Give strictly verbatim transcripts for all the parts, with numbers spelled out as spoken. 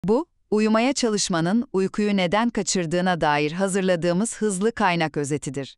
Bu, uyumaya çalışmanın uykuyu neden kaçırdığına dair hazırladığımız hızlı kaynak özetidir.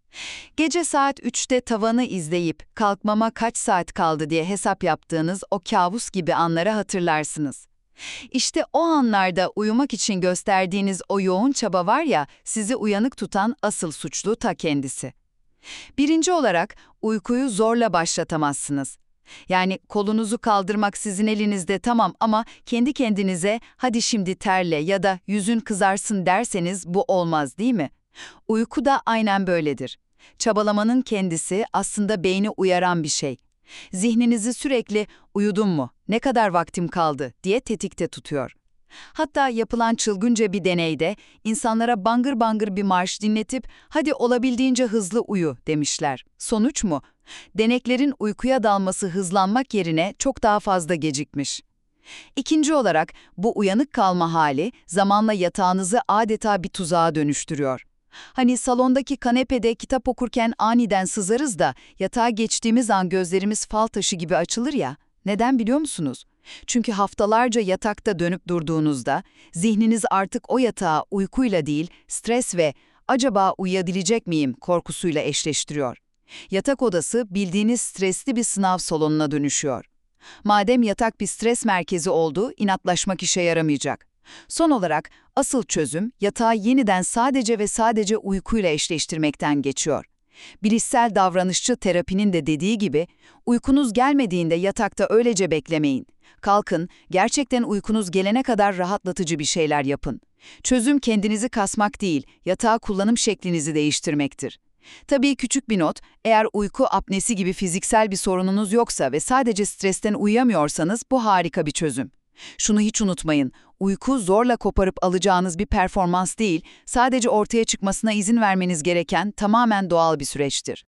Gece saat üçte tavanı izleyip kalkmama kaç saat kaldı diye hesap yaptığınız o kabus gibi anları hatırlarsınız. İşte o anlarda uyumak için gösterdiğiniz o yoğun çaba var ya, sizi uyanık tutan asıl suçlu ta kendisi. Birinci olarak uykuyu zorla başlatamazsınız. Yani kolunuzu kaldırmak sizin elinizde tamam ama kendi kendinize hadi şimdi terle ya da yüzün kızarsın derseniz bu olmaz değil mi? Uyku da aynen böyledir. Çabalamanın kendisi aslında beyni uyaran bir şey. Zihninizi sürekli uyudum mu, ne kadar vaktim kaldı diye tetikte tutuyor. Hatta yapılan çılgınca bir deneyde insanlara bangır bangır bir marş dinletip hadi olabildiğince hızlı uyu demişler. Sonuç mu? Deneklerin uykuya dalması hızlanmak yerine çok daha fazla gecikmiş. İkinci olarak bu uyanık kalma hali zamanla yatağınızı adeta bir tuzağa dönüştürüyor. Hani salondaki kanepede kitap okurken aniden sızarız da yatağa geçtiğimiz an gözlerimiz fal taşı gibi açılır ya. Neden biliyor musunuz? Çünkü haftalarca yatakta dönüp durduğunuzda zihniniz artık o yatağı uykuyla değil, stres ve acaba uyuyabilecek miyim korkusuyla eşleştiriyor. Yatak odası bildiğiniz stresli bir sınav salonuna dönüşüyor. Madem yatak bir stres merkezi oldu, inatlaşmak işe yaramayacak. Son olarak asıl çözüm yatağı yeniden sadece ve sadece uykuyla eşleştirmekten geçiyor. Bilişsel davranışçı terapinin de dediği gibi, uykunuz gelmediğinde yatakta öylece beklemeyin. Kalkın, gerçekten uykunuz gelene kadar rahatlatıcı bir şeyler yapın. Çözüm kendinizi kasmak değil, yatağı kullanım şeklinizi değiştirmektir. Tabii küçük bir not, eğer uyku apnesi gibi fiziksel bir sorununuz yoksa ve sadece stresten uyuyamıyorsanız bu harika bir çözüm. Şunu hiç unutmayın, uyku zorla koparıp alacağınız bir performans değil, sadece ortaya çıkmasına izin vermeniz gereken tamamen doğal bir süreçtir.